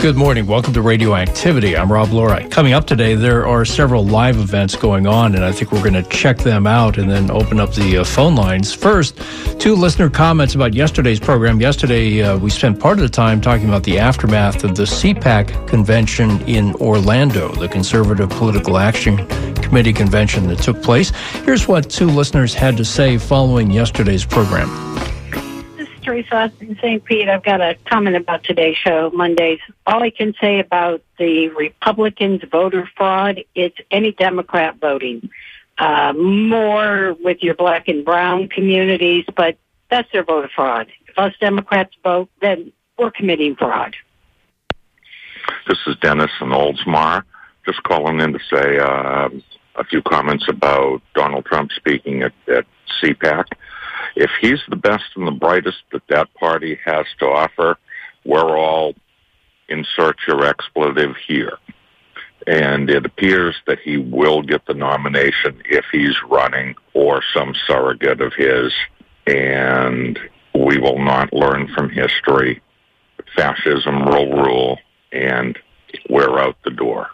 Good morning. Welcome to Radioactivity. I'm Rob Loray. Coming up today, there are several live events going on, and I think we're going to check them out and then open up the phone lines. First, 2 listener comments about yesterday's program. Yesterday, we spent part of the time talking about the aftermath of the CPAC convention in Orlando, the Conservative Political Action Committee convention that took place. Here's what 2 listeners had to say following yesterday's program. Teresa in St. Pete. I've got a comment about today's show, Mondays. All I can say about the Republicans' voter fraud, it's any Democrat voting. More with your black and brown communities, but that's their voter fraud. If us Democrats vote, then we're committing fraud. This is Dennis in Oldsmar. Just calling in to say a few comments about Donald Trump speaking at CPAC. If he's the best and the brightest that party has to offer, we're all insert your expletive here. And it appears that he will get the nomination if he's running or some surrogate of his. And we will not learn from history. Fascism will rule, and we're out the door.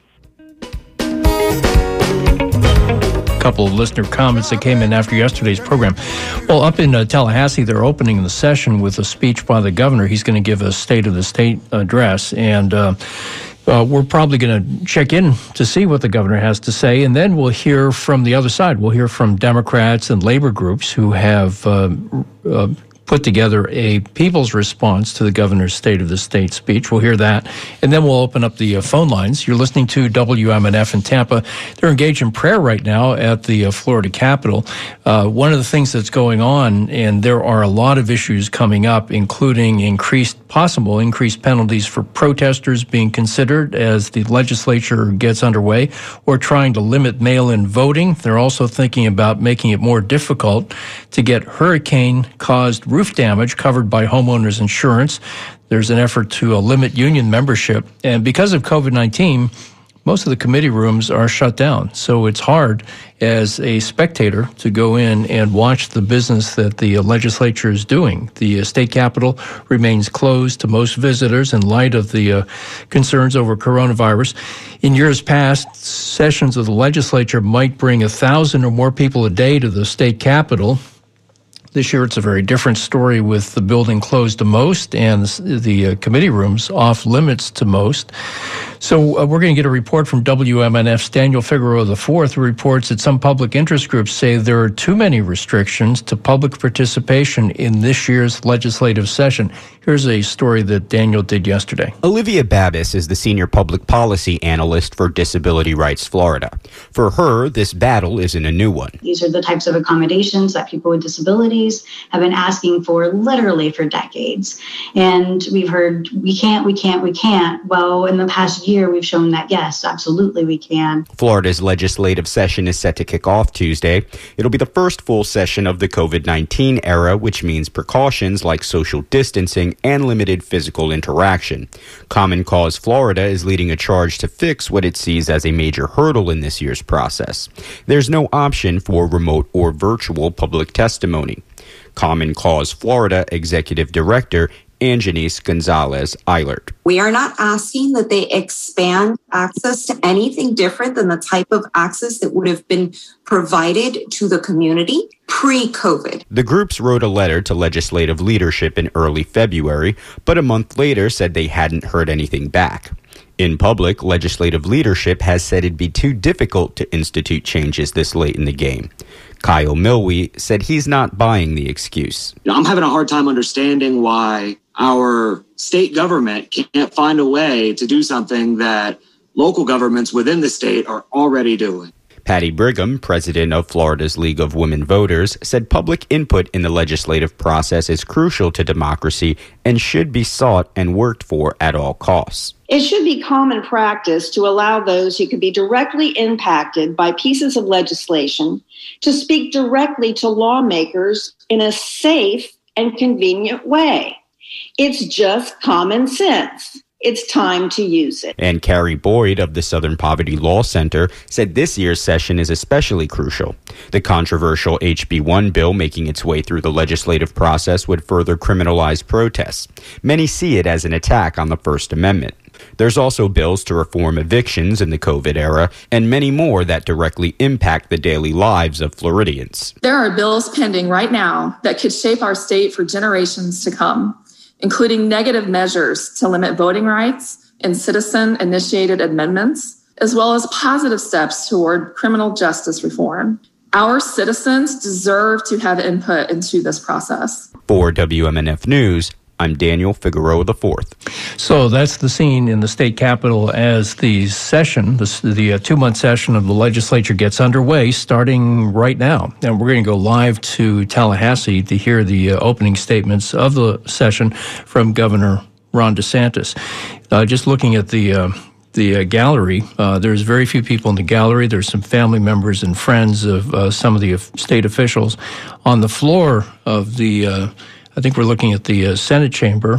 Couple of listener comments that came in after yesterday's program. Well, up in Tallahassee, they're opening the session with a speech by the governor. He's going to give a State of the State address, and we're probably going to check in to see what the governor has to say, and then we'll hear from the other side. We'll hear from Democrats and labor groups who have put together a people's response to the governor's State of the State speech. We'll hear that, and then we'll open up the phone lines. You're listening to WMNF in Tampa. They're engaged in prayer right now at the Florida Capitol. One of the things that's going on, and there are a lot of issues coming up, including possible increased penalties for protesters being considered as the legislature gets underway, or trying to limit mail-in voting. They're also thinking about making it more difficult to get hurricane-caused roof damage covered by homeowners insurance. There's an effort to limit union membership. And because of COVID-19, most of the committee rooms are shut down. So it's hard as a spectator to go in and watch the business that the legislature is doing. The state capitol remains closed to most visitors in light of the concerns over coronavirus. In years past, sessions of the legislature might bring 1,000 or more people a day to the state capitol. This year, it's a very different story with the building closed to most and the committee rooms off limits to most. So we're going to get a report from WMNF's Daniel Figueroa IV, who reports that some public interest groups say there are too many restrictions to public participation in this year's legislative session. Here's a story that Daniel did yesterday. Olivia Babbis is the senior public policy analyst for Disability Rights Florida. For her, this battle isn't a new one. These are the types of accommodations that people with disabilities have been asking for literally for decades. And we've heard, we can't. Well, in the past year, we've shown that, yes, absolutely we can. Florida's legislative session is set to kick off Tuesday. It'll be the first full session of the COVID-19 era, which means precautions like social distancing and limited physical interaction. Common Cause Florida is leading a charge to fix what it sees as a major hurdle in this year's process. There's no option for remote or virtual public testimony. Common Cause Florida Executive Director Anjanice Gonzalez-Eilert. We are not asking that they expand access to anything different than the type of access that would have been provided to the community pre-COVID. The groups wrote a letter to legislative leadership in early February, but a month later said they hadn't heard anything back. In public, legislative leadership has said it'd be too difficult to institute changes this late in the game. Kyle Milwee said he's not buying the excuse. I'm having a hard time understanding why our state government can't find a way to do something that local governments within the state are already doing. Patty Brigham, president of Florida's League of Women Voters, said public input in the legislative process is crucial to democracy and should be sought and worked for at all costs. It should be common practice to allow those who can be directly impacted by pieces of legislation to speak directly to lawmakers in a safe and convenient way. It's just common sense. It's time to use it. And Carrie Boyd of the Southern Poverty Law Center said this year's session is especially crucial. The controversial HB1 bill making its way through the legislative process would further criminalize protests. Many see it as an attack on the First Amendment. There's also bills to reform evictions in the COVID era and many more that directly impact the daily lives of Floridians. There are bills pending right now that could shape our state for generations to come, including negative measures to limit voting rights and citizen-initiated amendments, as well as positive steps toward criminal justice reform. Our citizens deserve to have input into this process. For WMNF News, I'm Daniel Figueroa IV. So that's the scene in the state capitol as the session, the 2-month session of the legislature gets underway starting right now. And we're going to go live to Tallahassee to hear the opening statements of the session from Governor Ron DeSantis. Just looking at the gallery, there's very few people in the gallery. There's some family members and friends of some of the state officials. On the floor of the I think we're looking at the Senate chamber.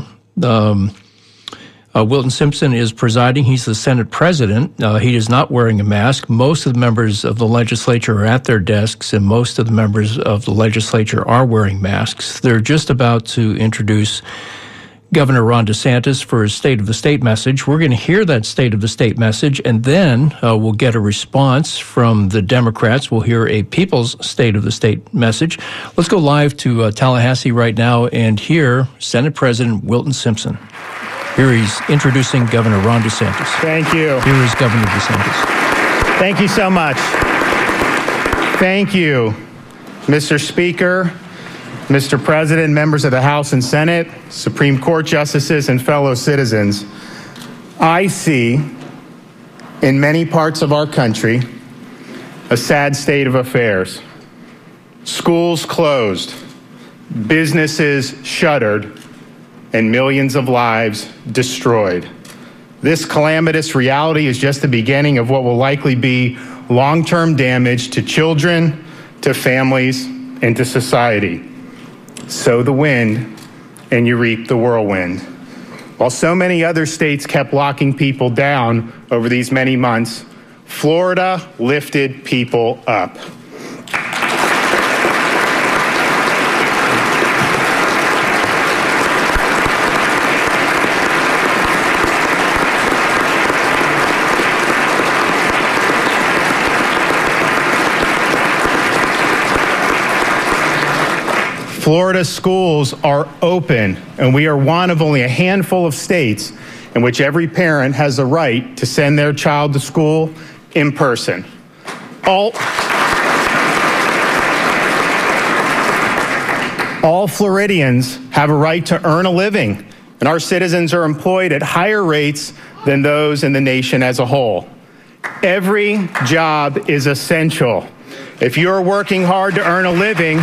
Wilton Simpson is presiding. He's the Senate president. He is not wearing a mask. Most of the members of the legislature are at their desks, and most of the members of the legislature are wearing masks. They're just about to introduce Governor Ron DeSantis for his State of the State message. We're going to hear that State of the State message, and then we'll get a response from the Democrats. We'll hear a People's State of the State message. Let's go live to Tallahassee right now and hear Senate President Wilton Simpson. Here he's introducing Governor Ron DeSantis. Thank you. Here is Governor DeSantis. Thank you so much. Thank you, Mr. Speaker, Mr. President, members of the House and Senate, Supreme Court justices, and fellow citizens. I see in many parts of our country a sad state of affairs. Schools closed, businesses shuttered, and millions of lives destroyed. This calamitous reality is just the beginning of what will likely be long-term damage to children, to families, and to society. Sow the wind, and you reap the whirlwind. While so many other states kept locking people down over these many months, Florida lifted people up. Florida schools are open, and we are one of only a handful of states in which every parent has the right to send their child to school in person. All Floridians have a right to earn a living, and our citizens are employed at higher rates than those in the nation as a whole. Every job is essential. If you're working hard to earn a living,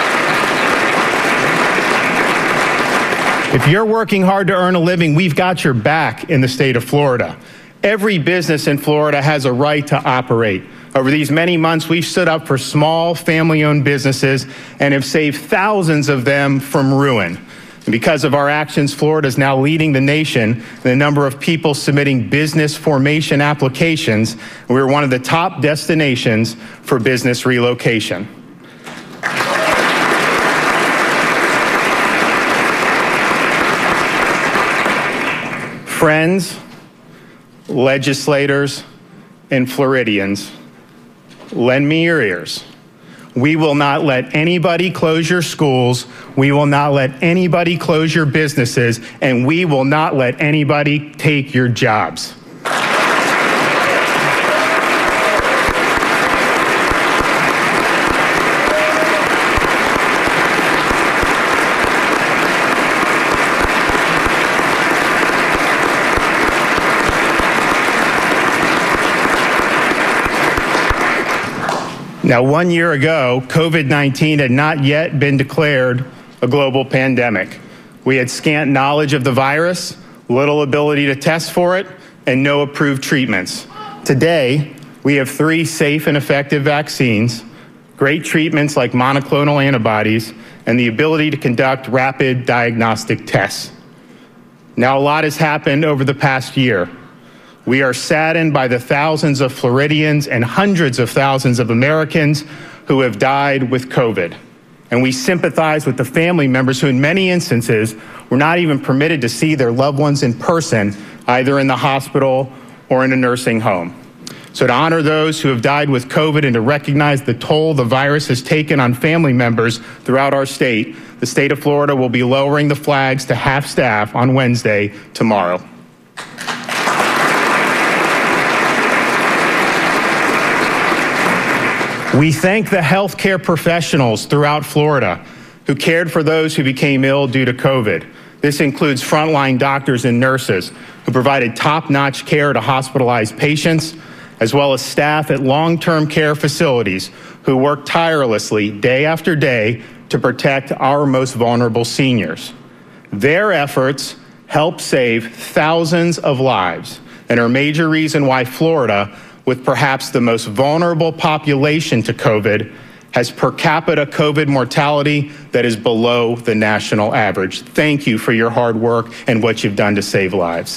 we've got your back in the state of Florida. Every business in Florida has a right to operate. Over these many months, we've stood up for small family-owned businesses and have saved thousands of them from ruin. And because of our actions, Florida is now leading the nation in the number of people submitting business formation applications. And we're one of the top destinations for business relocation. Friends, legislators, and Floridians, lend me your ears. We will not let anybody close your schools. We will not let anybody close your businesses, and we will not let anybody take your jobs. Now, 1 year ago, COVID-19 had not yet been declared a global pandemic. We had scant knowledge of the virus, little ability to test for it, and no approved treatments. Today, we have 3 safe and effective vaccines, great treatments like monoclonal antibodies, and the ability to conduct rapid diagnostic tests. Now, a lot has happened over the past year. We are saddened by the thousands of Floridians and hundreds of thousands of Americans who have died with COVID. and we sympathize with the family members who in many instances were not even permitted to see their loved ones in person, either in the hospital or in a nursing home. So to honor those who have died with COVID and to recognize the toll the virus has taken on family members throughout our state, the state of Florida will be lowering the flags to half staff on Wednesday, tomorrow. We thank the healthcare professionals throughout Florida who cared for those who became ill due to COVID. This includes frontline doctors and nurses who provided top-notch care to hospitalized patients, as well as staff at long-term care facilities who work tirelessly day after day to protect our most vulnerable seniors. Their efforts help save thousands of lives and are a major reason why Florida, with perhaps the most vulnerable population to COVID, has per capita COVID mortality that is below the national average. Thank you for your hard work and what you've done to save lives.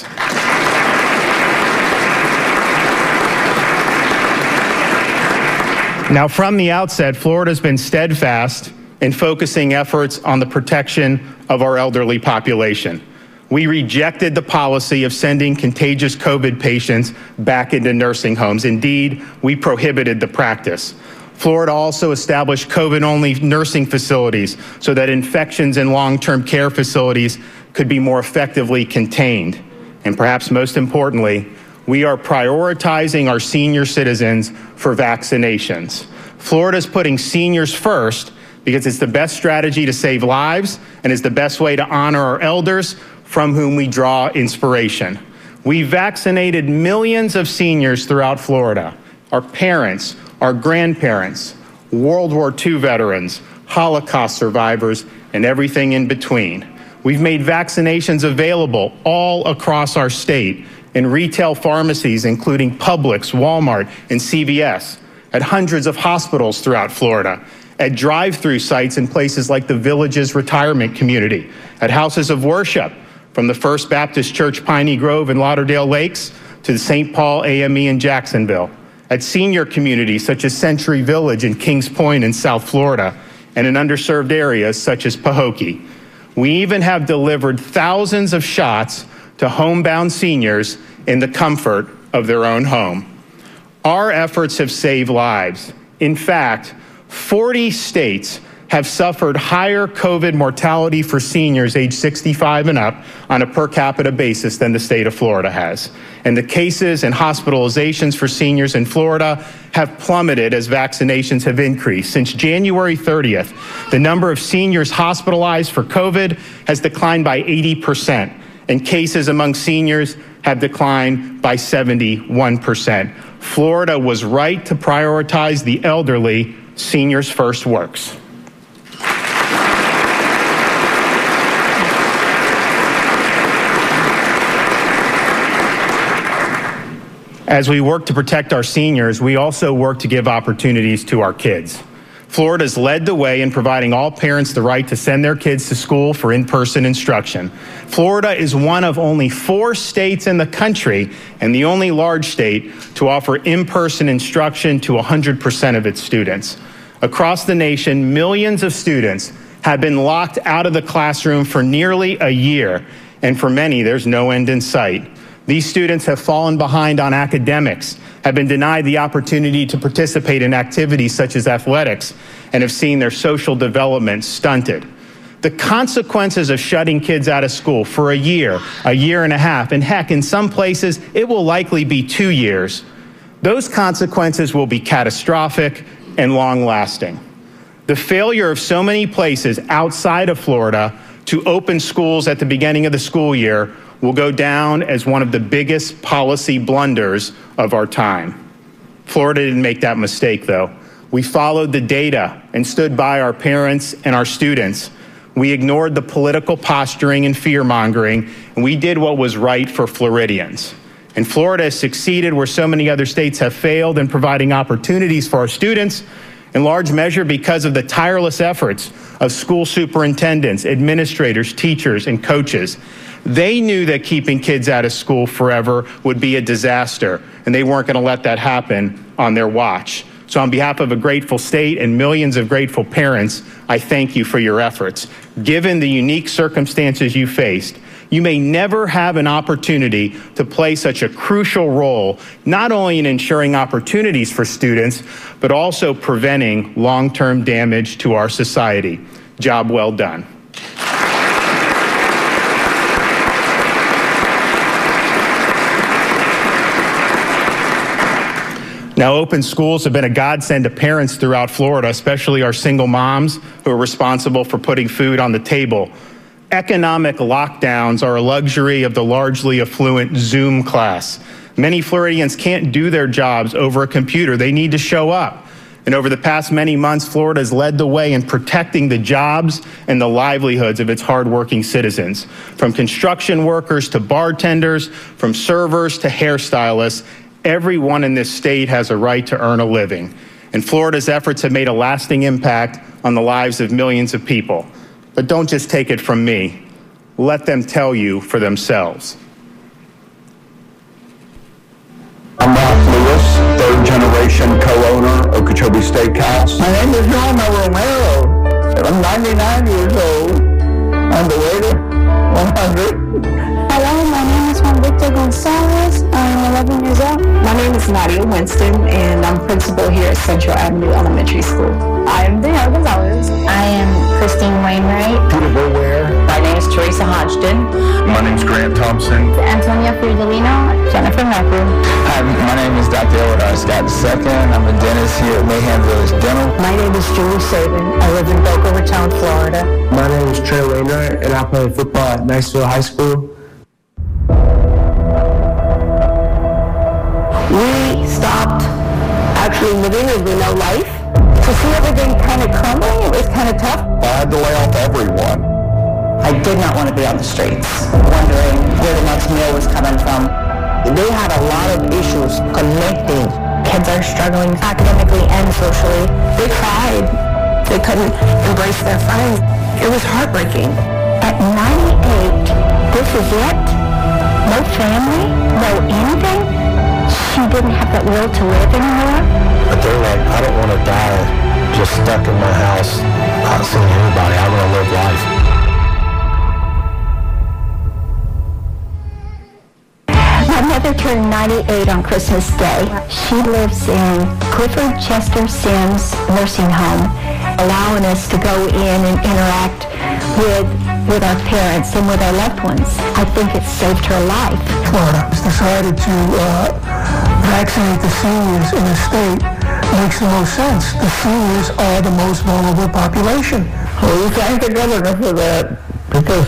Now, from the outset, Florida's been steadfast in focusing efforts on the protection of our elderly population. We rejected the policy of sending contagious COVID patients back into nursing homes. Indeed, we prohibited the practice. Florida also established COVID-only nursing facilities so that infections in long-term care facilities could be more effectively contained. And perhaps most importantly, we are prioritizing our senior citizens for vaccinations. Florida's putting seniors first because it's the best strategy to save lives and is the best way to honor our elders from whom we draw inspiration. We vaccinated millions of seniors throughout Florida, our parents, our grandparents, World War II veterans, Holocaust survivors, and everything in between. We've made vaccinations available all across our state in retail pharmacies, including Publix, Walmart, and CVS, at hundreds of hospitals throughout Florida, at drive-through sites in places like the Villages Retirement Community, at houses of worship, from the First Baptist Church Piney Grove in Lauderdale Lakes to the St. Paul AME in Jacksonville, at senior communities such as Century Village and Kings Point in South Florida, and in underserved areas such as Pahokee. We even have delivered thousands of shots to homebound seniors in the comfort of their own home. Our efforts have saved lives. In fact, 40 states have suffered higher COVID mortality for seniors age 65 and up on a per capita basis than the state of Florida has. And the cases and hospitalizations for seniors in Florida have plummeted as vaccinations have increased. Since January 30th, the number of seniors hospitalized for COVID has declined by 80%, and cases among seniors have declined by 71%. Florida was right to prioritize the elderly. Seniors First works. As we work to protect our seniors, we also work to give opportunities to our kids. Florida's led the way in providing all parents the right to send their kids to school for in-person instruction. Florida is one of only 4 states in the country and the only large state to offer in-person instruction to 100% of its students. Across the nation, millions of students have been locked out of the classroom for nearly a year, and for many, there's no end in sight. These students have fallen behind on academics, have been denied the opportunity to participate in activities such as athletics, and have seen their social development stunted. The consequences of shutting kids out of school for a year and a half, and heck, in some places, it will likely be 2 years. Those consequences will be catastrophic and long-lasting. The failure of so many places outside of Florida to open schools at the beginning of the school year will go down as one of the biggest policy blunders of our time. Florida didn't make that mistake, though. We followed the data and stood by our parents and our students. We ignored the political posturing and fear-mongering, and we did what was right for Floridians. And Florida has succeeded where so many other states have failed in providing opportunities for our students, in large measure because of the tireless efforts of school superintendents, administrators, teachers, and coaches. They knew that keeping kids out of school forever would be a disaster, and they weren't going to let that happen on their watch. So on behalf of a grateful state and millions of grateful parents, I thank you for your efforts. Given the unique circumstances you faced, you may never have an opportunity to play such a crucial role, not only in ensuring opportunities for students, but also preventing long-term damage to our society. Job well done. Now, open schools have been a godsend to parents throughout Florida, especially our single moms who are responsible for putting food on the table. Economic lockdowns are a luxury of the largely affluent Zoom class. Many Floridians can't do their jobs over a computer. They need to show up. And over the past many months, Florida has led the way in protecting the jobs and the livelihoods of its hardworking citizens. From construction workers to bartenders, from servers to hairstylists, everyone in this state has a right to earn a living. And Florida's efforts have made a lasting impact on the lives of millions of people. But don't just take it from me. Let them tell you for themselves. I'm Ralph Lewis, third-generation co-owner of Okeechobee Steakhouse. My name is Norma Romero. I'm 99 years old. I'm the waiter, 100. Hello, my name is Juan Victor Gonzalez. I'm 11 years old. My name is Nadia Winston, and I'm principal here at Central Avenue Elementary School. I am Danielle Gonzalez. I am Christine Wainwright. Peter Boulware. My name is Teresa Hodgson. My name is Grant Thompson. Antonia Fiordolino. Jennifer Macro. Hi, my name is Dr. Edward R. Scott II. I'm a dentist here at Mayhem Village Dental. My name is Julie Sabin. I live in Boca Raton, Florida. My name is Trey Wainwright, and I play football at Niceville High School. We stopped actually living as we know life. To see everything kind of crumbling, it was kind of tough. I had to lay off everyone. I did not want to be on the streets, wondering where the next meal was coming from. They had a lot of issues connecting. Kids are struggling academically and socially. They cried. They couldn't embrace their friends. It was heartbreaking. At 98, this is it? No family? No anything? She didn't have that will to live anymore? But they're like, I don't want to die just stuck in my house, not seeing anybody. I want to live life. My mother turned 98 on Christmas Day. She lives in Clifford Chester Sims Nursing Home, allowing us to go in and interact with our parents and with our loved ones. I think it saved her life. Florida has decided to vaccinate the seniors in the state. Makes the most sense. The seniors are the most vulnerable population. Well, we thank the governor for that, because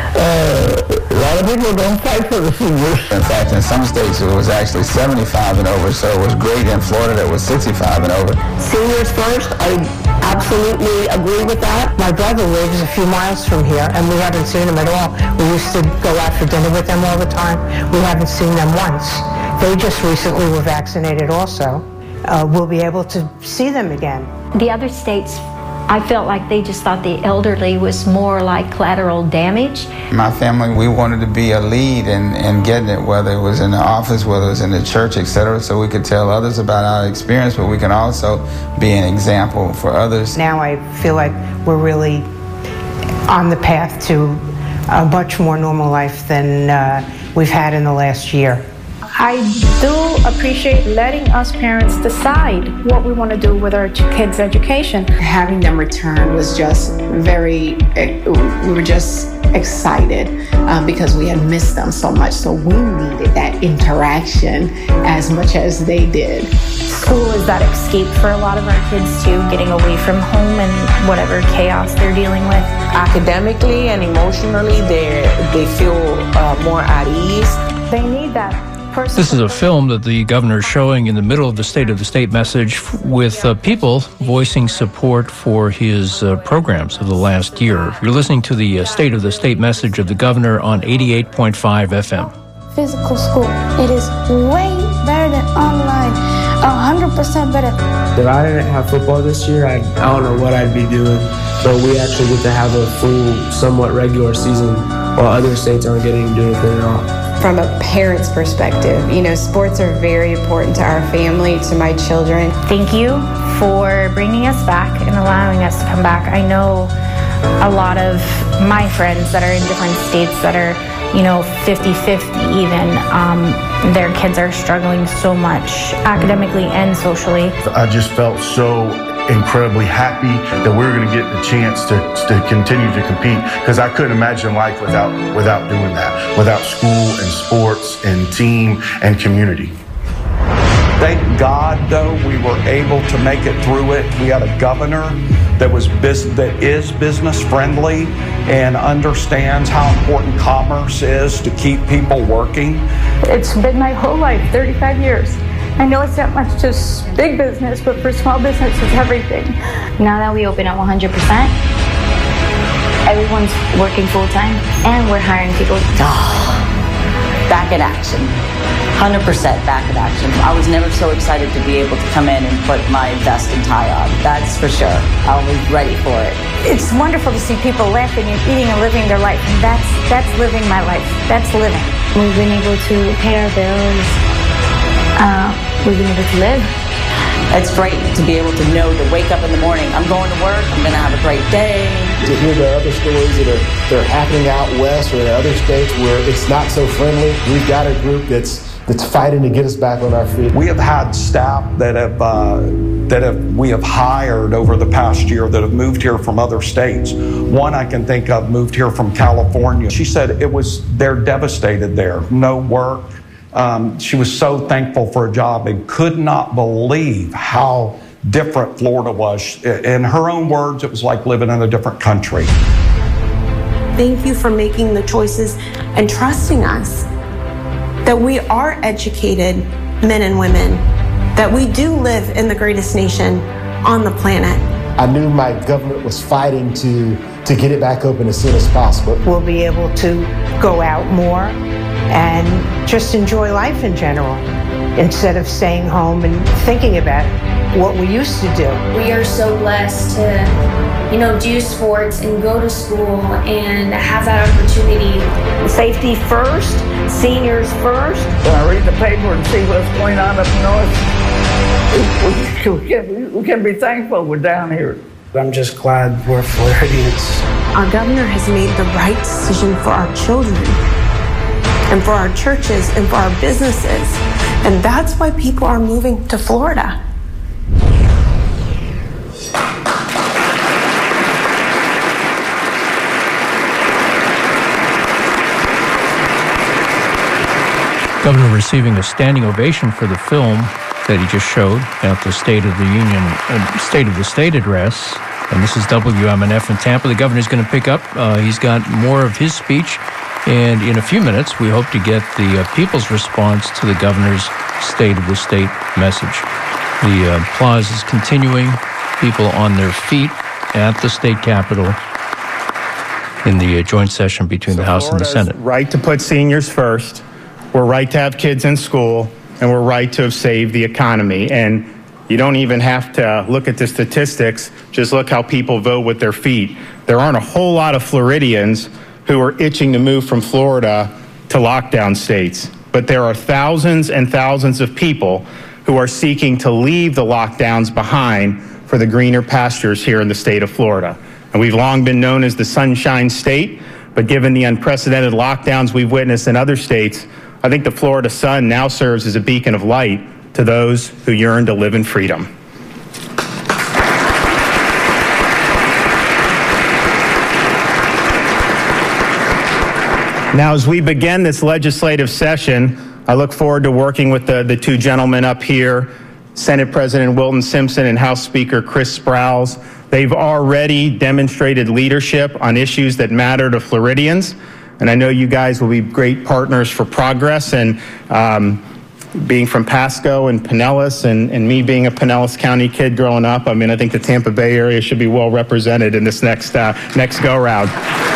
a lot of people don't fight for the seniors. In fact, in some states it was actually 75 and over, so it was great in Florida that was 65 and over. Seniors first, I absolutely agree with that. My brother lives a few miles from here, and we haven't seen him at all. We used to go out for dinner with them all the time. We haven't seen them once. They just recently were vaccinated also. We'll be able to see them again. The other states, I felt like they just thought the elderly was more like collateral damage. My family, we wanted to be a lead in getting it, whether it was in the office, whether it was in the church, etc., so we could tell others about our experience, but we can also be an example for others. Now I feel like we're really on the path to a much more normal life than we've had in the last year. I do appreciate letting us parents decide what we want to do with our kids' education. Having them return was just we were just excited because we had missed them so much. So we needed that interaction as much as they did. School is that escape for a lot of our kids too, getting away from home and whatever chaos they're dealing with. Academically and emotionally, they feel more at ease. They need that. This is a film that the governor is showing in the middle of the State message with people voicing support for his programs of the last year. You're listening to the State message of the governor on 88.5 FM. Physical school, it is way better than online, 100% better. If I didn't have football this year, I don't know what I'd be doing. But we actually get to have a full, somewhat regular season while other states aren't getting to do anything at all. From a parent's perspective, sports are very important to our family, to my children. Thank you for bringing us back and allowing us to come back. I know a lot of my friends that are in different states that are 50-50 even, their kids are struggling so much academically and socially. I just felt so incredibly happy that we were going to get the chance to continue to compete, because I couldn't imagine life without doing that, without school and sports and team and community. Thank God, though, we were able to make it through it. We had a governor that is business friendly and understands how important commerce is to keep people working. It's been my whole life, 35 years. I know it's not much just big business, but for small business, it's everything. Now that we open at 100%, everyone's working full time and we're hiring people. Back in action. 100% back in action. I was never so excited to be able to come in and put my vest and tie on. That's for sure. I was ready for it. It's wonderful to see people laughing and eating and living their life. And that's living my life. That's living. We've been able to pay our bills. We've been able to live. It's great to be able to know, to wake up in the morning, I'm going to work, I'm going to have a great day. To hear the other stories that are happening out west or in other states where it's not so friendly, we've got a group that's fighting to get us back on our feet. We have had staff we have hired over the past year that have moved here from other states. One I can think of moved here from California. She said they're devastated there, no work. She was so thankful for a job and could not believe how different Florida was. In her own words, it was like living in a different country. Thank you for making the choices and trusting us that we are educated men and women, that we do live in the greatest nation on the planet. I knew my government was fighting to get it back open as soon as possible. We'll be able to go out more and just enjoy life in general, instead of staying home and thinking about what we used to do. We are so blessed to, do sports and go to school and have that opportunity. Safety first, seniors first. When I read the paper and see what's going on up north, we can be thankful we're down here. I'm just glad we're Floridians. Our governor has made the right decision for our children and for our churches and for our businesses. And that's why people are moving to Florida. Governor receiving a standing ovation for the film that he just showed at the State of the Union, State of the State address. And this is WMNF in Tampa. The governor's going to pick up. He's got more of his speech. And in a few minutes, we hope to get the people's response to the governor's State of the State message. The applause is continuing. People on their feet at the state capitol in the joint session between the House and the Senate. Right to put seniors first. We're right to have kids in school, and we're right to have saved the economy. And you don't even have to look at the statistics. Just look how people vote with their feet. There aren't a whole lot of Floridians who are itching to move from Florida to lockdown states. But there are thousands and thousands of people who are seeking to leave the lockdowns behind for the greener pastures here in the state of Florida. And we've long been known as the Sunshine State, but given the unprecedented lockdowns we've witnessed in other states, I think the Florida sun now serves as a beacon of light to those who yearn to live in freedom. Now, as we begin this legislative session, I look forward to working with the two gentlemen up here, Senate President Wilton Simpson and House Speaker Chris Sprowls. They've already demonstrated leadership on issues that matter to Floridians, and I know you guys will be great partners for progress. And being from Pasco and Pinellas, and me being a Pinellas County kid growing up, I think the Tampa Bay area should be well represented in this next go-round.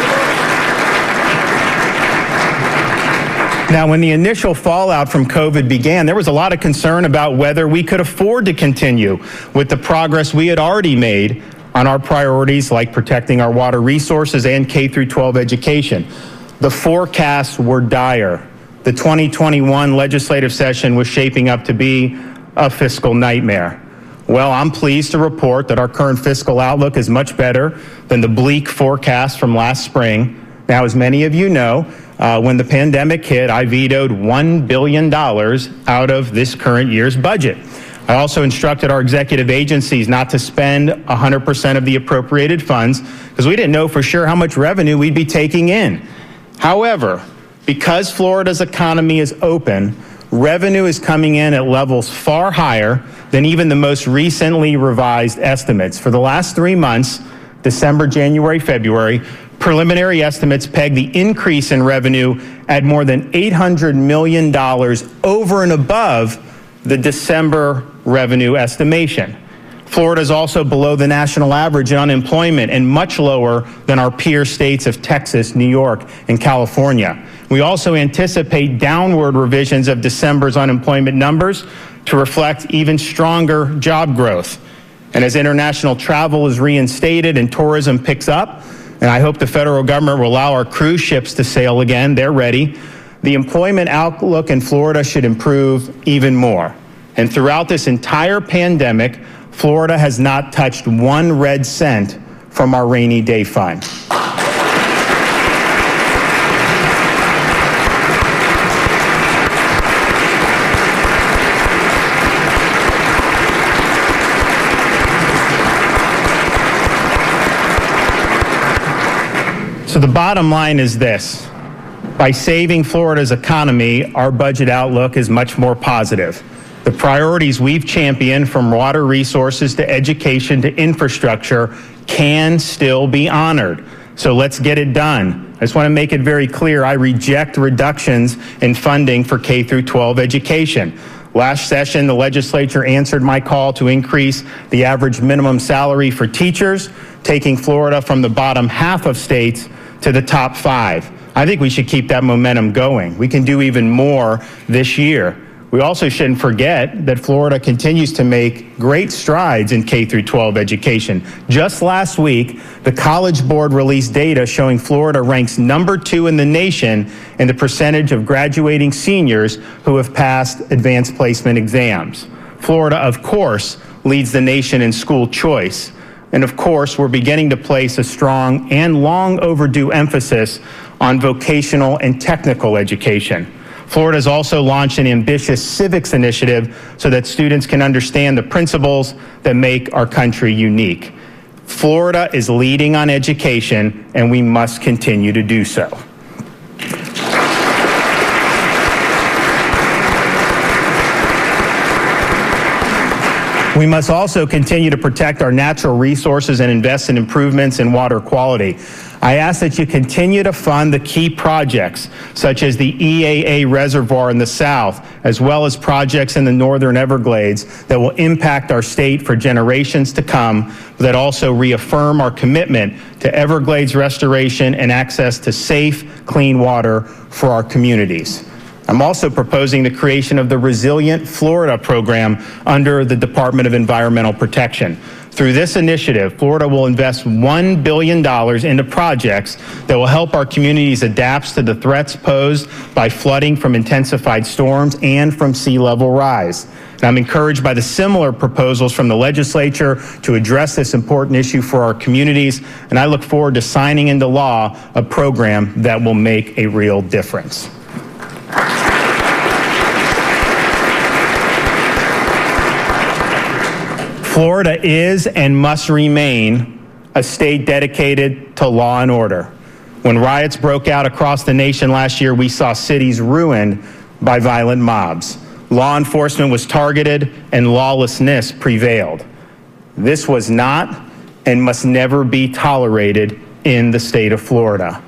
Now, when the initial fallout from COVID began, there was a lot of concern about whether we could afford to continue with the progress we had already made on our priorities like protecting our water resources and K-12 education. The forecasts were dire. The 2021 legislative session was shaping up to be a fiscal nightmare. Well, I'm pleased to report that our current fiscal outlook is much better than the bleak forecast from last spring. Now, as many of you know, when the pandemic hit, I vetoed $1 billion out of this current year's budget. I also instructed our executive agencies not to spend 100% of the appropriated funds because we didn't know for sure how much revenue we'd be taking in. However, because Florida's economy is open, revenue is coming in at levels far higher than even the most recently revised estimates. For the last 3 months, December, January, February, preliminary estimates peg the increase in revenue at more than $800 million over and above the December revenue estimation. Florida is also below the national average in unemployment and much lower than our peer states of Texas, New York, and California. We also anticipate downward revisions of December's unemployment numbers to reflect even stronger job growth. And as international travel is reinstated and tourism picks up, and I hope the federal government will allow our cruise ships to sail again, they're ready, the employment outlook in Florida should improve even more. And throughout this entire pandemic, Florida has not touched 1 red cent from our rainy day fund. So the bottom line is this. By saving Florida's economy, our budget outlook is much more positive. The priorities we've championed, from water resources to education to infrastructure, can still be honored. So let's get it done. I just want to make it very clear, I reject reductions in funding for K through 12 education. Last session, the legislature answered my call to increase the average minimum salary for teachers, taking Florida from the bottom half of states to the top 5. I think we should keep that momentum going. We can do even more this year. We also shouldn't forget that Florida continues to make great strides in K through 12 education. Just last week, the College Board released data showing Florida ranks number 2 in the nation in the percentage of graduating seniors who have passed advanced placement exams. Florida, of course, leads the nation in school choice. And of course, we're beginning to place a strong and long overdue emphasis on vocational and technical education. Florida has also launched an ambitious civics initiative so that students can understand the principles that make our country unique. Florida is leading on education, and we must continue to do so. We must also continue to protect our natural resources and invest in improvements in water quality. I ask that you continue to fund the key projects, such as the EAA Reservoir in the south, as well as projects in the northern Everglades that will impact our state for generations to come, that also reaffirm our commitment to Everglades restoration and access to safe, clean water for our communities. I'm also proposing the creation of the Resilient Florida program under the Department of Environmental Protection. Through this initiative, Florida will invest $1 billion into projects that will help our communities adapt to the threats posed by flooding from intensified storms and from sea level rise. And I'm encouraged by the similar proposals from the legislature to address this important issue for our communities, and I look forward to signing into law a program that will make a real difference. Florida is and must remain a state dedicated to law and order. When riots broke out across the nation last year, we saw cities ruined by violent mobs. Law enforcement was targeted and lawlessness prevailed. This was not and must never be tolerated in the state of Florida.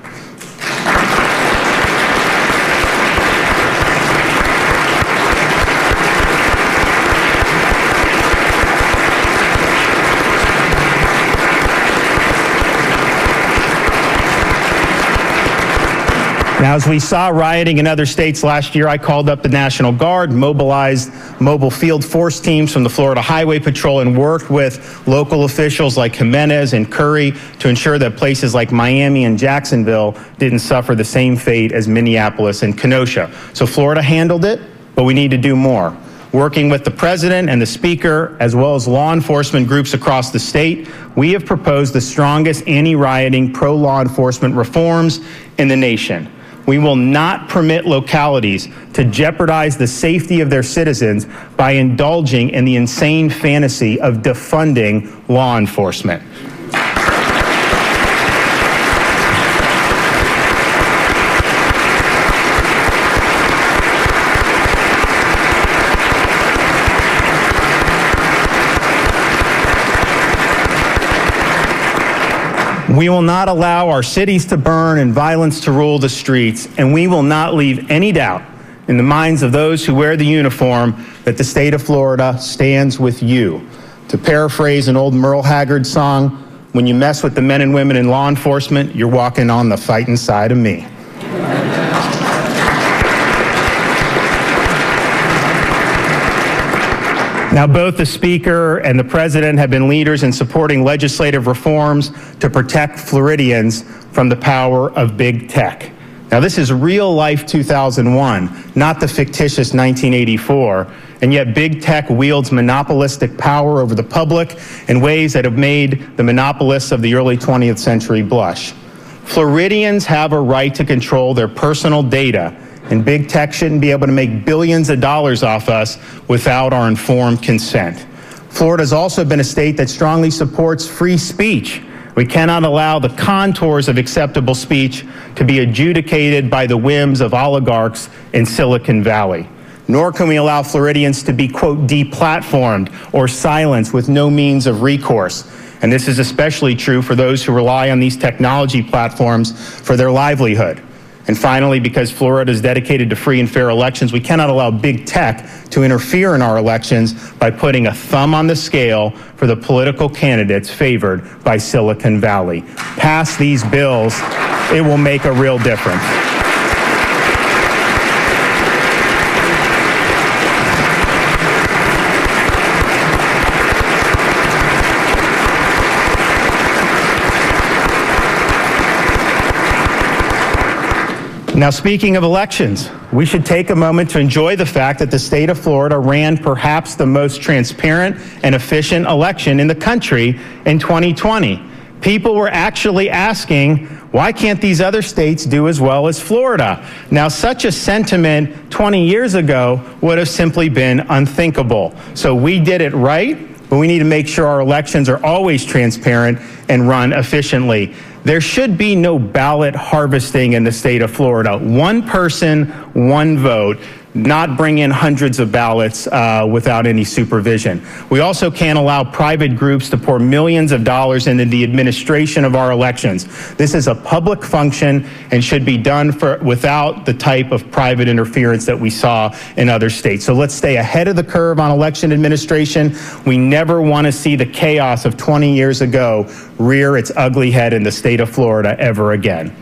Now, as we saw rioting in other states last year, I called up the National Guard, mobilized mobile field force teams from the Florida Highway Patrol, and worked with local officials like Jimenez and Curry to ensure that places like Miami and Jacksonville didn't suffer the same fate as Minneapolis and Kenosha. So Florida handled it, but we need to do more. Working with the President and the Speaker, as well as law enforcement groups across the state, we have proposed the strongest anti-rioting, pro-law enforcement reforms in the nation. We will not permit localities to jeopardize the safety of their citizens by indulging in the insane fantasy of defunding law enforcement. We will not allow our cities to burn and violence to rule the streets, and we will not leave any doubt in the minds of those who wear the uniform that the state of Florida stands with you. To paraphrase an old Merle Haggard song, when you mess with the men and women in law enforcement, you're walking on the fighting side of me. Now, both the Speaker and the President have been leaders in supporting legislative reforms to protect Floridians from the power of big tech. Now, this is real life 2001, not the fictitious 1984, and yet big tech wields monopolistic power over the public in ways that have made the monopolists of the early 20th century blush. Floridians have a right to control their personal data, and big tech shouldn't be able to make billions of dollars off us without our informed consent. Florida has also been a state that strongly supports free speech. We cannot allow the contours of acceptable speech to be adjudicated by the whims of oligarchs in Silicon Valley. Nor can we allow Floridians to be, quote, deplatformed or silenced with no means of recourse. And this is especially true for those who rely on these technology platforms for their livelihood. And finally, because Florida is dedicated to free and fair elections, we cannot allow big tech to interfere in our elections by putting a thumb on the scale for the political candidates favored by Silicon Valley. Pass these bills, it will make a real difference. Now, speaking of elections, we should take a moment to enjoy the fact that the state of Florida ran perhaps the most transparent and efficient election in the country in 2020. People were actually asking, why can't these other states do as well as Florida? Now, such a sentiment 20 years ago would have simply been unthinkable. So we did it right, but we need to make sure our elections are always transparent and run efficiently. There should be no ballot harvesting in the state of Florida. One person, one vote, not bring in hundreds of ballots without any supervision. We also can't allow private groups to pour millions of dollars into the administration of our elections. This is a public function and should be done without the type of private interference that we saw in other states. So let's stay ahead of the curve on election administration. We never want to see the chaos of 20 years ago rear its ugly head in the state of Florida ever again.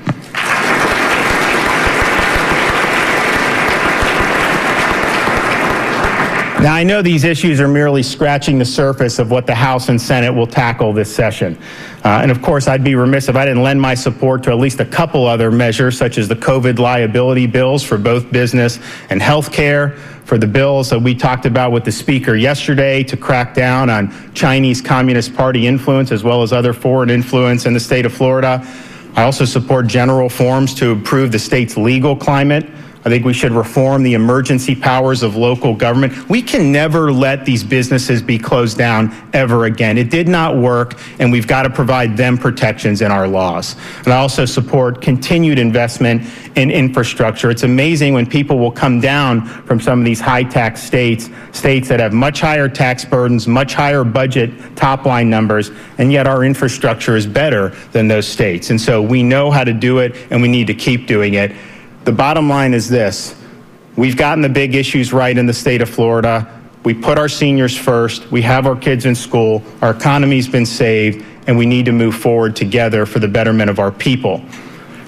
Now, I know these issues are merely scratching the surface of what the House and Senate will tackle this session. And of course, I'd be remiss if I didn't lend my support to at least a couple other measures, such as the COVID liability bills for both business and health care, for the bills that we talked about with the Speaker yesterday to crack down on Chinese Communist Party influence as well as other foreign influence in the state of Florida. I also support general reforms to improve the state's legal climate. I think we should reform the emergency powers of local government. We can never let these businesses be closed down ever again. It did not work, and we've got to provide them protections in our laws. And I also support continued investment in infrastructure. It's amazing when people will come down from some of these high-tax states that have much higher tax burdens, much higher budget top-line numbers, and yet our infrastructure is better than those states. And so we know how to do it, and we need to keep doing it. The bottom line is this. We've gotten the big issues right in the state of Florida. We put our seniors first. We have our kids in school. Our economy's been saved, and we need to move forward together for the betterment of our people.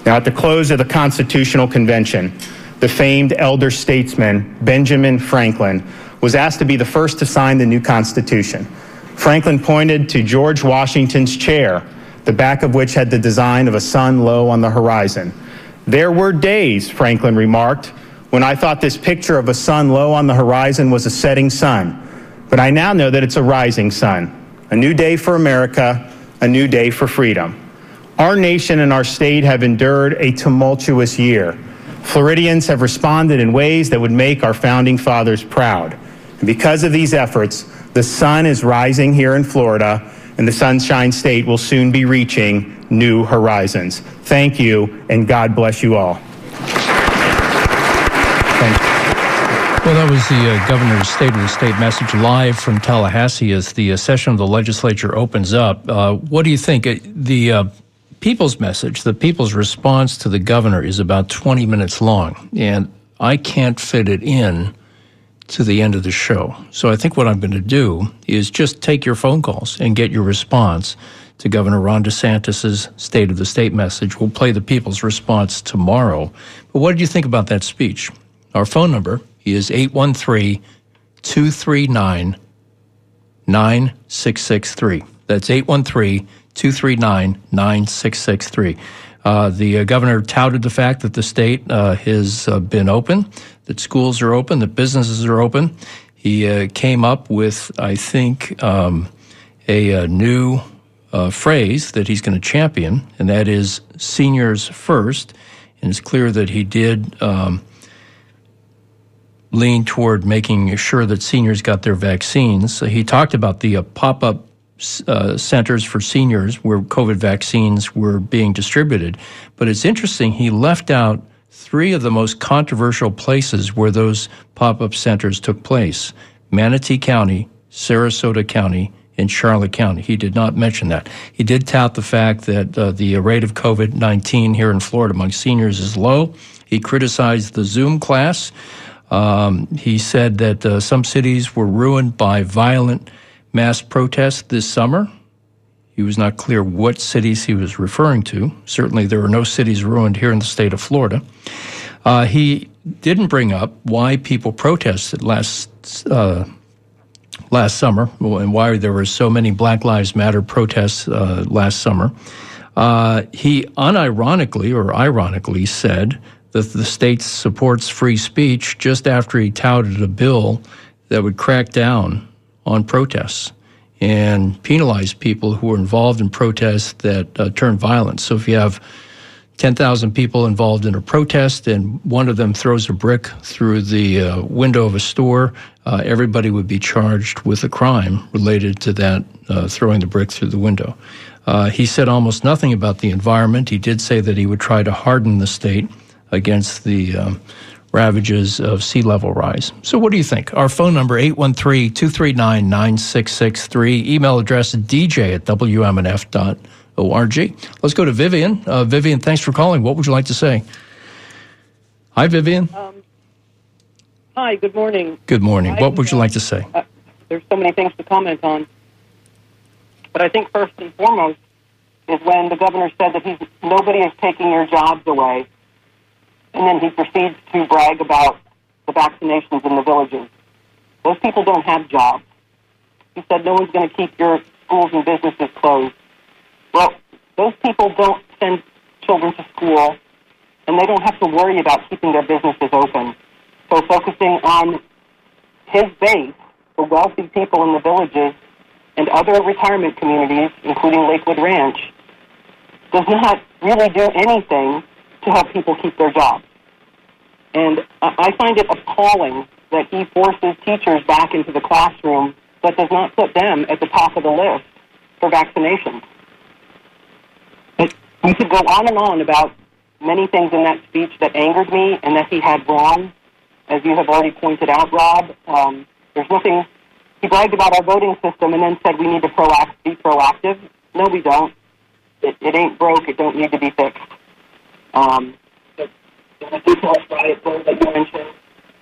Now, at the close of the Constitutional Convention, the famed elder statesman Benjamin Franklin was asked to be the first to sign the new Constitution. Franklin pointed to George Washington's chair, the back of which had the design of a sun low on the horizon. "There were days," Franklin remarked, "when I thought this picture of a sun low on the horizon was a setting sun. But I now know that it's a rising sun. A new day for America, a new day for freedom." Our nation and our state have endured a tumultuous year. Floridians have responded in ways that would make our founding fathers proud. And because of these efforts, the sun is rising here in Florida, and the Sunshine State will soon be reaching new horizons. Thank you, and God bless you all. Thank you. Well, that was the governor's State of the State message live from Tallahassee as the session of the legislature opens up. What do you think? The people's message, the people's response to the governor is about 20 minutes long, and I can't fit it in to the end of the show. So I think what I'm going to do is just take your phone calls and get your response to Governor Ron DeSantis' State of the State message. We'll play the people's response tomorrow. But what did you think about that speech? Our phone number is 813-239-9663. That's 813-239-9663. The governor touted the fact that the state has been open, that schools are open, that businesses are open. He came up with, I think, a new phrase that he's going to champion, and that is seniors first. And it's clear that he did lean toward making sure that seniors got their vaccines. So he talked about the pop-up centers for seniors where COVID vaccines were being distributed. But it's interesting, he left out three of the most controversial places where those pop-up centers took place: Manatee County, Sarasota County, and Charlotte County. He did not mention that. He did tout the fact that the rate of COVID-19 here in Florida among seniors is low. He criticized the Zoom class. He said that some cities were ruined by violent mass protests this summer. He was not clear what cities he was referring to. Certainly there were no cities ruined here in the state of Florida. He didn't bring up why people protested last summer and why there were so many Black Lives Matter protests last summer. He unironically or ironically said that the state supports free speech just after he touted a bill that would crack down on protests and penalize people who are involved in protests that turn violent. So if you have 10,000 people involved in a protest and one of them throws a brick through the window of a store, everybody would be charged with a crime related to that, throwing the brick through the window. He said almost nothing about the environment. He did say that he would try to harden the state against the ravages of sea level rise. So what do you think? Our phone number, 813-239-9663. Email address, dj@wmnf.org. Let's go to Vivian. Vivian, thanks for calling. What would you like to say? Hi, Vivian. Hi, good morning. Good morning. What would you like to say? There's so many things to comment on. But I think first and foremost is when the governor said that nobody is taking your jobs away. And then he proceeds to brag about the vaccinations in the villages. Those people don't have jobs. He said no one's going to keep your schools and businesses closed. Well, those people don't send children to school, and they don't have to worry about keeping their businesses open. So focusing on his base, the wealthy people in the villages and other retirement communities, including Lakewood Ranch, does not really do anything to help people keep their jobs. And I find it appalling that he forces teachers back into the classroom but does not put them at the top of the list for vaccinations. We could go on and on about many things in that speech that angered me and that he had wrong. As you have already pointed out, Rob, there's nothing. He bragged about our voting system and then said we need to be proactive. No, we don't. It ain't broke. It don't need to be fixed. The default riot vote that you mentioned.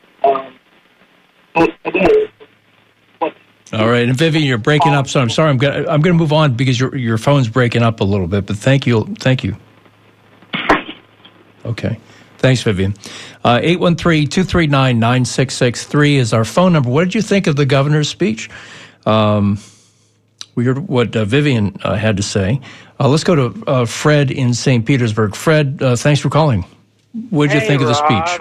But again, all right, and Vivian, you're breaking up, so I'm sorry. I'm gonna move on because your phone's breaking up a little bit. But thank you. Okay. Thanks, Vivian. 813-239-9663 is our phone number. What did you think of the governor's speech? We heard what Vivian had to say. Let's go to Fred in St. Petersburg. Fred, thanks for calling. What did you think of the speech?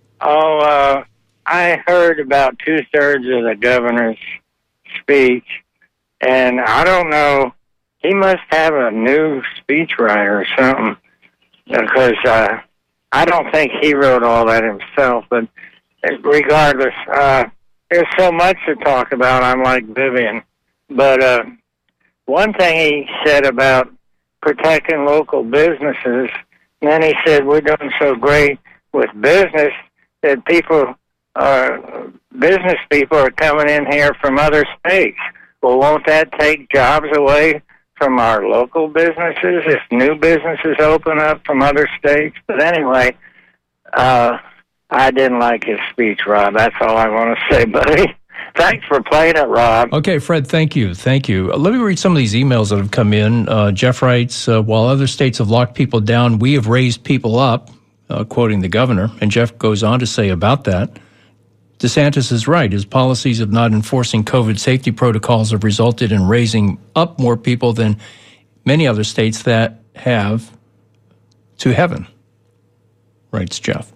I heard about 2/3 of the governor's speech, and I don't know, he must have a new speechwriter or something, because I don't think he wrote all that himself, but regardless, there's so much to talk about. I'm like Vivian. But one thing he said about protecting local businesses, and then he said we're doing so great with business that business people are coming in here from other states. Well, won't that take jobs away from our local businesses if new businesses open up from other states? But anyway, I didn't like his speech, Rob. That's all I want to say, buddy. Thanks for playing it, Rob. Okay, Fred, thank you. Thank you. Let me read some of these emails that have come in. Jeff writes, while other states have locked people down, we have raised people up, quoting the governor. And Jeff goes on to say about that, DeSantis is right. His policies of not enforcing COVID safety protocols have resulted in raising up more people than many other states that have to heaven, writes Jeff.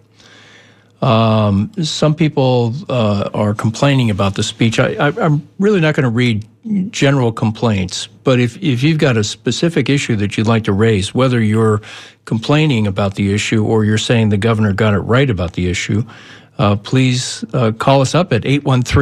Some people are complaining about the speech. I'm really not going to read general complaints, but if you've got a specific issue that you'd like to raise, whether you're complaining about the issue or you're saying the governor got it right about the issue, please call us up at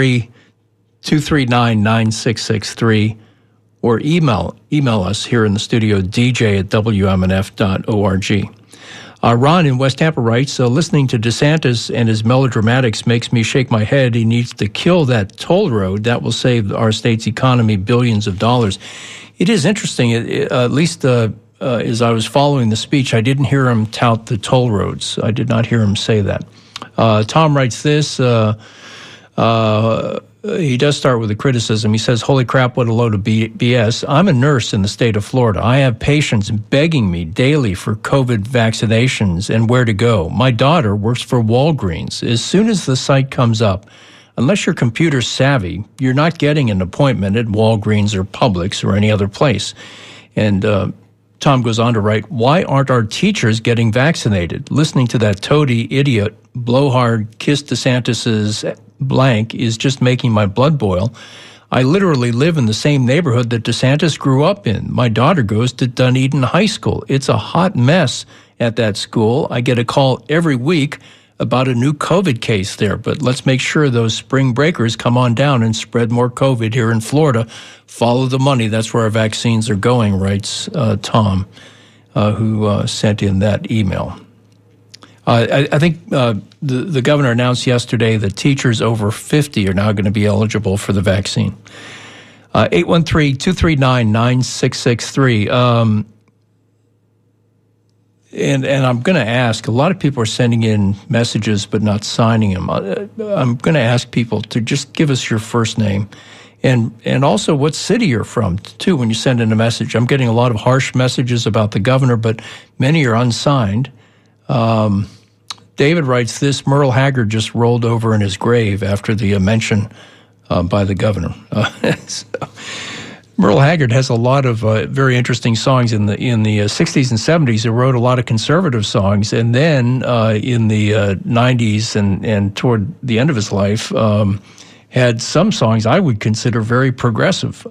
813-239-9663 or email us here in the studio, dj@wmnf.org. Ron in West Tampa writes, listening to DeSantis and his melodramatics makes me shake my head. He needs to kill that toll road. That will save our state's economy billions of dollars. It is interesting, at least as I was following the speech, I didn't hear him tout the toll roads. I did not hear him say that. Tom writes this. He does start with a criticism. He says, holy crap, what a load of BS. I'm a nurse in the state of Florida. I have patients begging me daily for COVID vaccinations and where to go. My daughter works for Walgreens. As soon as the site comes up, unless you're computer savvy, you're not getting an appointment at Walgreens or Publix or any other place. And Tom goes on to write, why aren't our teachers getting vaccinated? Listening to that toady idiot blowhard kiss DeSantis's blank is just making my blood boil. I literally live in the same neighborhood that DeSantis grew up in. My daughter goes to Dunedin High School. It's a hot mess at that school. I get a call every week about a new COVID case there, but let's make sure those spring breakers come on down and spread more COVID here in Florida. Follow the money. That's where our vaccines are going, writes Tom, who sent in that email. I think the governor announced yesterday that teachers over 50 are now going to be eligible for the vaccine. 813-239-9663. And I'm going to ask, a lot of people are sending in messages but not signing them. I'm going to ask people to just give us your first name and also what city you're from, too, when you send in a message. I'm getting a lot of harsh messages about the governor, but many are unsigned. David writes this, Merle Haggard just rolled over in his grave after the mention by the governor. So, Merle Haggard has a lot of very interesting songs in the 60s and 70s. He wrote a lot of conservative songs, and then in the 90s and toward the end of his life, had some songs I would consider very progressive.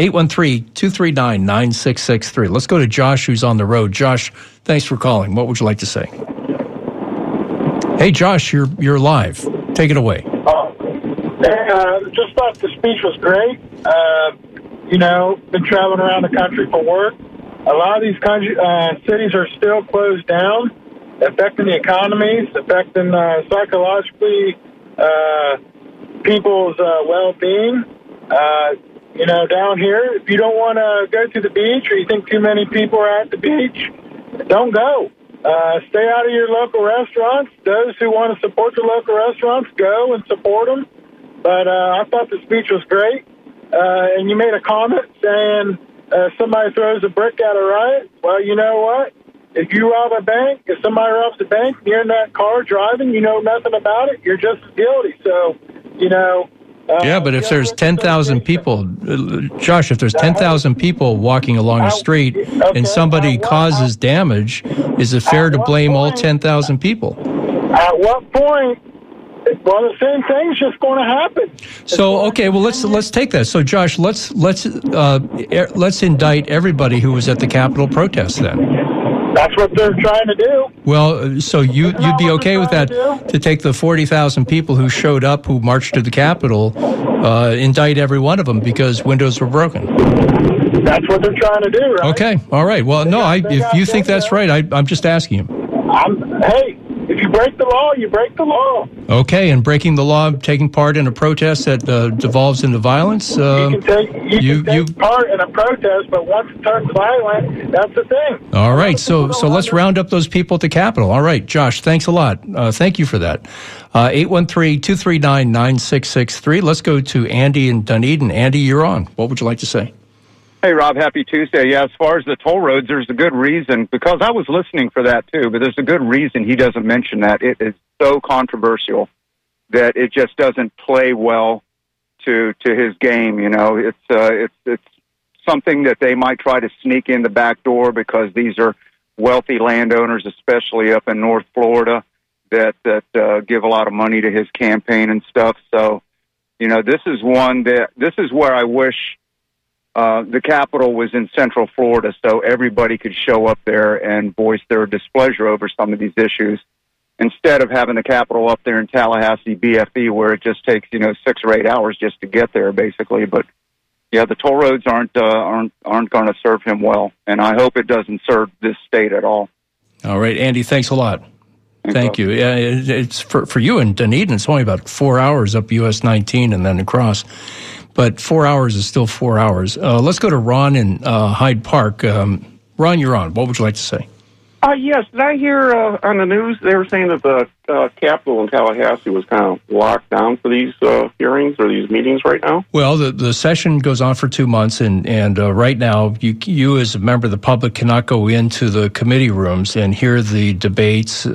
813-239-9663. Let's go to Josh, who's on the road. Josh, thanks for calling. What would you like to say? Hey, Josh, you're live. Take it away. Just thought the speech was great. Been traveling around the country for work. A lot of these cities are still closed down, affecting the economies, affecting psychologically people's well-being. Down here, if you don't want to go to the beach or you think too many people are at the beach, don't go. Stay out of your local restaurants. Those who want to support the local restaurants, go and support them. But I thought the speech was great. And you made a comment saying somebody throws a brick at a riot. Well, you know what? if you rob a bank, if somebody robs a bank, you're in that car driving, you know nothing about it, you're just as guilty. So, you know. Yeah, but if there's 10,000 people, Josh, if there's 10,000 people walking along a street and somebody causes damage, is it fair to blame all 10,000 people? At what point? Well, the same thing's just going to happen. So, okay, well, let's take that. So, Josh, let's indict everybody who was at the Capitol protest then. That's what they're trying to do. Well, so you'd be okay with that, to take the 40,000 people who showed up, who marched to the Capitol, indict every one of them because windows were broken? That's what they're trying to do, right? Okay, all right. Well, no, if you think that's right, I'm just asking you. Hey, if you break the law, you break the law. Okay, and breaking the law, taking part in a protest that devolves into violence? You can take part in a protest, but once it turns violent, that's the thing. All right, so let's round up those people at the Capitol. All right, Josh, thanks a lot. Thank you for that. 813-239-9663. Let's go to Andy in Dunedin. Andy, you're on. What would you like to say? Hey, Rob, happy Tuesday. Yeah, as far as the toll roads, there's a good reason, because I was listening for that too, but there's a good reason he doesn't mention that. It is so controversial that it just doesn't play well to his game. You know, it's something that they might try to sneak in the back door, because these are wealthy landowners, especially up in North Florida, that give a lot of money to his campaign and stuff. So, you know, this is where I wish the Capitol was in Central Florida, so everybody could show up there and voice their displeasure over some of these issues, instead of having the Capitol up there in Tallahassee, BFE, where it just takes 6 or 8 hours just to get there, basically. But yeah, the toll roads aren't going to serve him well, and I hope it doesn't serve this state at all. All right, Andy, thanks a lot. Thank you. Yeah, it's for you in Dunedin. It's only about 4 hours up US 19 and then across. But 4 hours is still 4 hours. Let's go to Ron in Hyde Park. Ron, you're on. What would you like to say? Yes. Did I hear on the news they were saying that the Capitol in Tallahassee was kind of locked down for these hearings or these meetings right now? Well, the session goes on for 2 months, and right now you as a member of the public cannot go into the committee rooms and hear the debates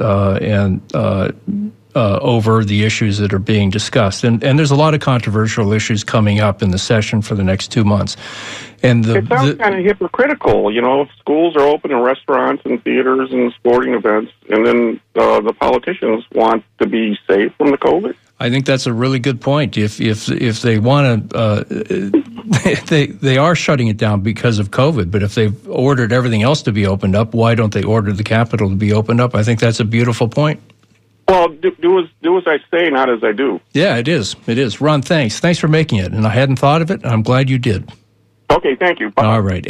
over the issues that are being discussed. And there's a lot of controversial issues coming up in the session for the next 2 months. And it sounds kind of hypocritical, if schools are open and restaurants and theaters and sporting events, and then the politicians want to be safe from the COVID. I think that's a really good point. If they want to, they are shutting it down because of COVID. But if they've ordered everything else to be opened up, why don't they order the Capitol to be opened up? I think that's a beautiful point. Well, do as I say, not as I do. Yeah, it is. It is. Ron, thanks. Thanks for making it. And I hadn't thought of it, and I'm glad you did. Okay, thank you. Bye. All right.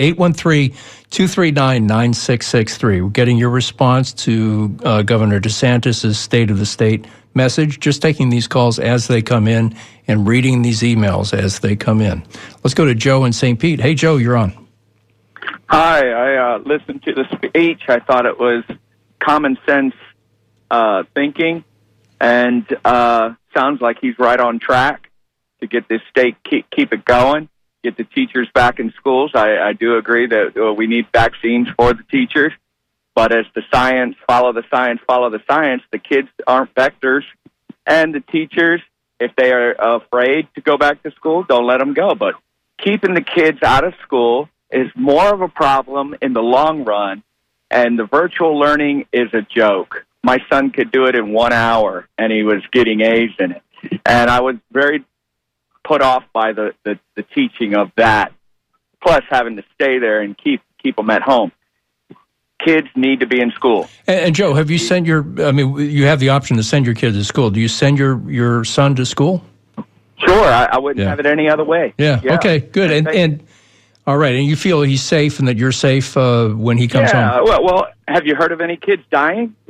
813-239-9663. We're getting your response to Governor DeSantis' State of the State message. Just taking these calls as they come in and reading these emails as they come in. Let's go to Joe in St. Pete. Hey, Joe, you're on. Hi. I listened to the speech. I thought it was common sense thinking, and sounds like he's right on track to get this state keep it going, get the teachers back in schools. I do agree that we need vaccines for the teachers, but as the science, follow the science, the kids aren't vectors, and the teachers, if they are afraid to go back to school, don't let them go. But keeping the kids out of school is more of a problem in the long run, and the virtual learning is a joke. My son could do it in 1 hour, and he was getting A's in it. And I was very put off by the teaching of that, plus having to stay there and keep them at home. Kids need to be in school. And Joe, have you sent you have the option to send your kids to school. Do you send your son to school? Sure. I wouldn't have it any other way. Yeah. Okay, good. And all right. And you feel he's safe and that you're safe when he comes home? Well, have you heard of any kids dying?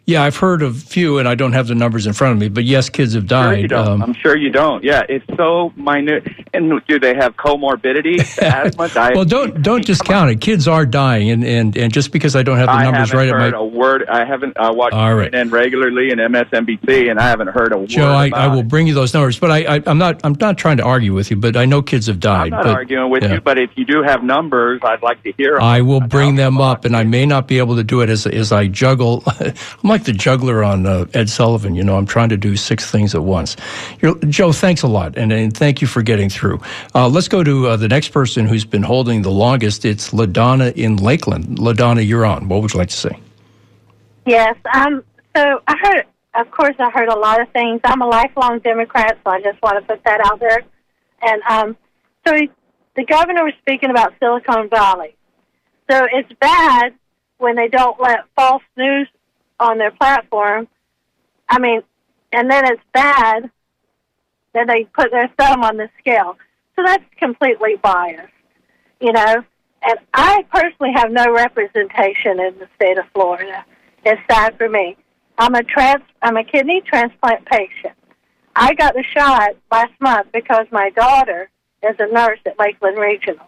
Yeah, I've heard of few, and I don't have the numbers in front of me, but yes, kids have died. Sure you don't. I'm sure you don't. Yeah, it's so minute. And do they have comorbidity, asthma, diabetes? Well, don't discount it. Kids are dying, and just because I don't have the numbers right, I haven't watched CNN regularly and MSNBC, and I haven't heard a word. Joe, I will bring you those numbers, but I'm not trying to argue with you, but I know kids have died. I'm not arguing with you, but if you do have numbers, I'd like to hear them. I will bring them up, and I may not be able to do it as I juggle. I'm like the juggler on Ed Sullivan. You know, I'm trying to do 6 things at once. Joe, thanks a lot, and thank you for getting through. Let's go to the next person who's been holding the longest. It's LaDonna in Lakeland. LaDonna, you're on. What would you like to say? Yes. So I heard a lot of things. I'm a lifelong Democrat, so I just want to put that out there. And so the governor was speaking about Silicon Valley. So it's bad when they don't let false news on their platform. I mean, and then it's bad that they put their thumb on the scale. So that's completely biased, you know. And I personally have no representation in the state of Florida. It's sad for me. I'm a kidney transplant patient. I got the shot last month because my daughter is a nurse at Lakeland Regional.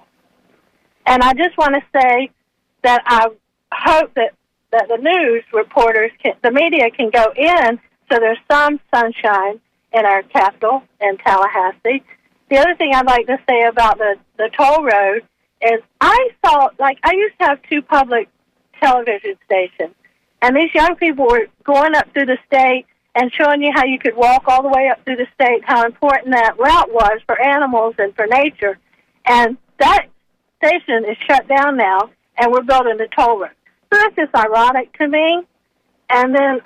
And I just want to say that I hope that the news reporters, the media can go in so there's some sunshine in our capital, in Tallahassee. The other thing I'd like to say about the toll road is I used to have 2 public television stations, and these young people were going up through the state and showing you how you could walk all the way up through the state, how important that route was for animals and for nature. And that station is shut down now, and we're building the toll road. So that's just ironic to me. And then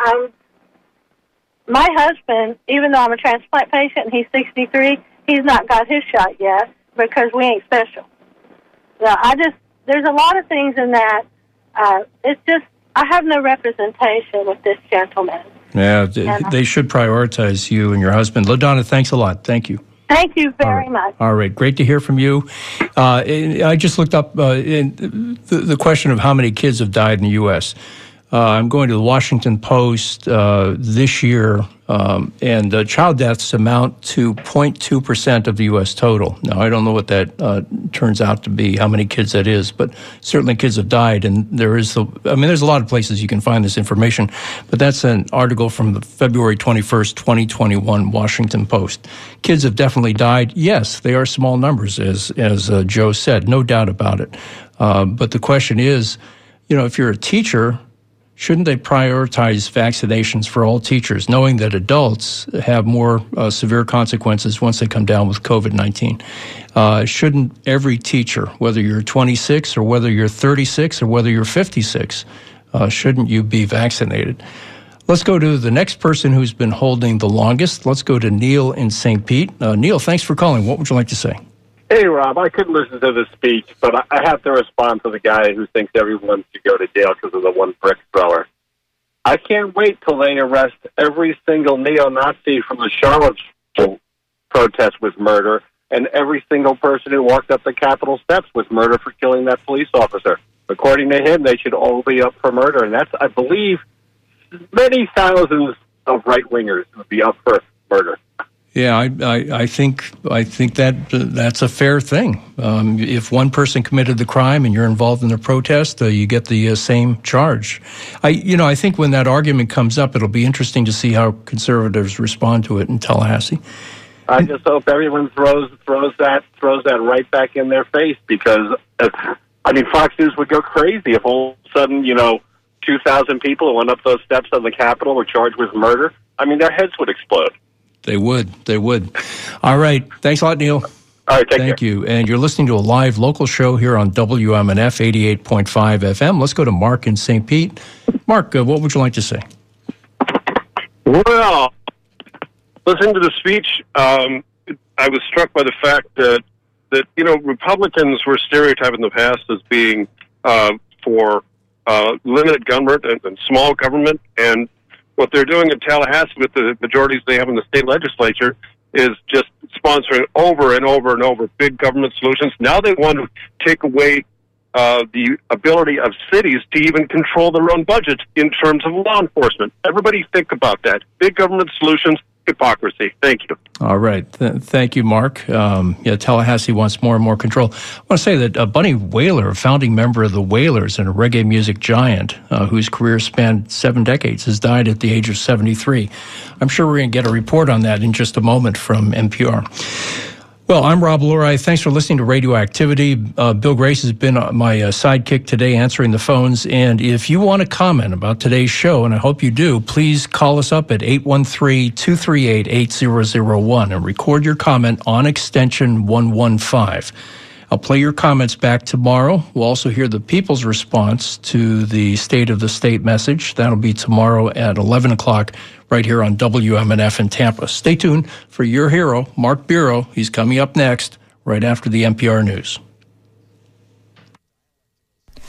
my husband, even though I'm a transplant patient and he's 63, he's not got his shot yet because we ain't special. So there's a lot of things in that. It's just, I have no representation with this gentleman. Yeah, they should prioritize you and your husband. LaDonna, thanks a lot. Thank you. Thank you very much. All right, great to hear from you. I just looked up the question of how many kids have died in the U.S. I'm going to the Washington Post this year, and child deaths amount to 0.2% of the U.S. total. Now, I don't know what that turns out to be, how many kids that is, but certainly kids have died, and there's a lot of places you can find this information, but that's an article from the February 21st, 2021 Washington Post. Kids have definitely died. Yes, they are small numbers, as Joe said, no doubt about it. But the question is, if you're a teacher, shouldn't they prioritize vaccinations for all teachers, knowing that adults have more severe consequences once they come down with COVID-19? Shouldn't every teacher, whether you're 26 or whether you're 36 or whether you're 56, shouldn't you be vaccinated? Let's go to the next person who's been holding the longest. Let's go to Neil in St. Pete. Neil, thanks for calling. What would you like to say? Hey, Rob, I couldn't listen to the speech, but I have to respond to the guy who thinks everyone should go to jail because of the one brick thrower. I can't wait till they arrest every single neo-Nazi from the Charlottesville protest with murder, and every single person who walked up the Capitol steps with murder for killing that police officer. According to him, they should all be up for murder, and that's, I believe, many thousands of right-wingers would be up for murder. Yeah, I think that's a fair thing. If one person committed the crime and you're involved in the protest, you get the same charge. I think when that argument comes up, it'll be interesting to see how conservatives respond to it in Tallahassee. I just hope everyone throws that right back in their face, because Fox News would go crazy if all of a sudden 2,000 people who went up those steps on the Capitol were charged with murder. Their heads would explode. They would. All right. Thanks a lot, Neil. All right, Thank you. And you're listening to a live local show here on WMNF 88.5 FM. Let's go to Mark in St. Pete. Mark, what would you like to say? Well, listening to the speech, I was struck by the fact that Republicans were stereotyped in the past as being for limited government and small government, and what they're doing in Tallahassee with the majorities they have in the state legislature is just sponsoring over and over and over big government solutions. Now they want to take away the ability of cities to even control their own budgets in terms of law enforcement. Everybody think about that. Big government solutions, hypocrisy. Thank you. All right. Thank you, Mark. Tallahassee wants more and more control. I want to say that Bunny Wailer, a founding member of the Wailers and a reggae music giant whose career spanned 7 decades, has died at the age of 73. I'm sure we're going to get a report on that in just a moment from NPR. Well, I'm Rob Lurie. Thanks for listening to Radioactivity. Bill Grace has been my sidekick today answering the phones. And if you want to comment about today's show, and I hope you do, please call us up at 813-238-8001 and record your comment on extension 115. I'll play your comments back tomorrow. We'll also hear the people's response to the State of the State message. That'll be tomorrow at 11 o'clock right here on WMNF in Tampa. Stay tuned for your hero, Mark Biro. He's coming up next right after the NPR News.